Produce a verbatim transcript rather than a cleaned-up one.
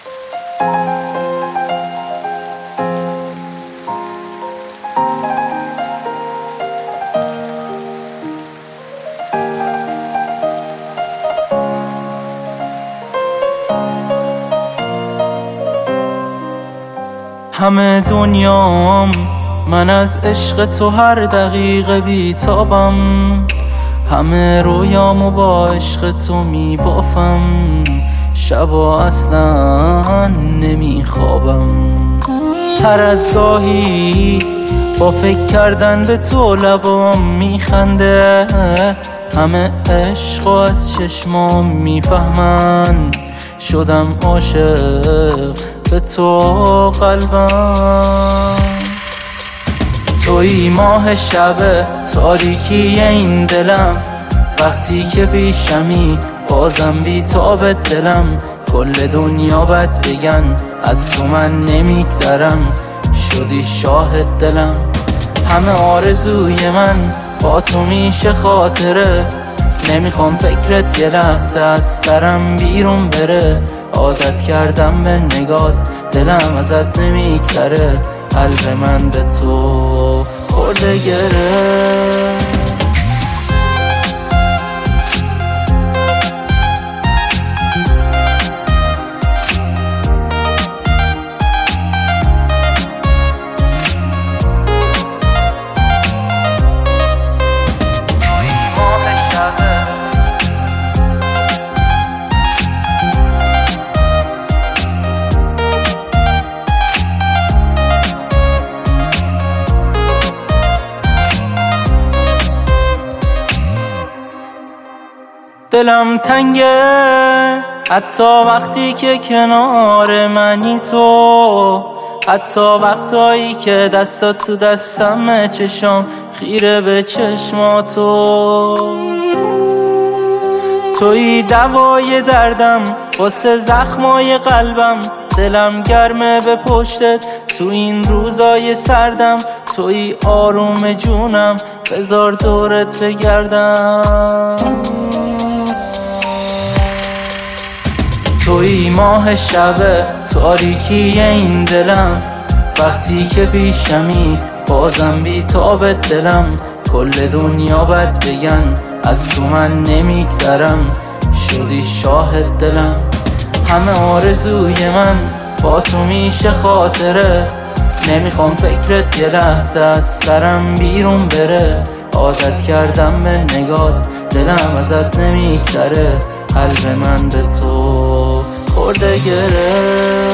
همه دنیام من از عشق تو هر دقیقه بیتابم، همه رویامو با عشق تو میبافم، شبا اصلا نمیخوابم. هر از گاهی با فکر کردن به تو لبام میخنده، همه عشق از چشمام میفهمن، شدم عاشق به تو قلبم. توی ماه شب تاریکی این دلم، وقتی که پیشمی بازم بی‌تاب دلم. کل دنیا بد بگن از تو من نمیگذرم، شدی شاهد دلم. همه آرزوی من با تو میشه خاطره، نمیخوام فکرت یه لحظه از سرم بیرون بره. عادت کردم به نگات، دلم ازت نمیگذره، قلب من به تو خورده گره. دلم تنگه حتی وقتی که کنار منی تو، حتی وقتایی که دستات تو دستم، چشام خیره به چشماتو. توی دوای دردم واسه زخمای قلبم، دلم گرمه به پشتت تو این روزای سردم. توی آروم جونم بذار دورت بگردم. توی ماه شب تاریکی این دلم، وقتی که پیشمی بازم بی‌تاب دلم. کل دنیا بد بگن از تو من نمیگذرم، شدی شاهد دلم. همه آرزوی من با تو میشه خاطره، نمیخوام فکرت یه لحظه از سرم بیرون بره. عادت کردم به نگات، دلم ازت نمیگذره، قلب من به تو خورده گره.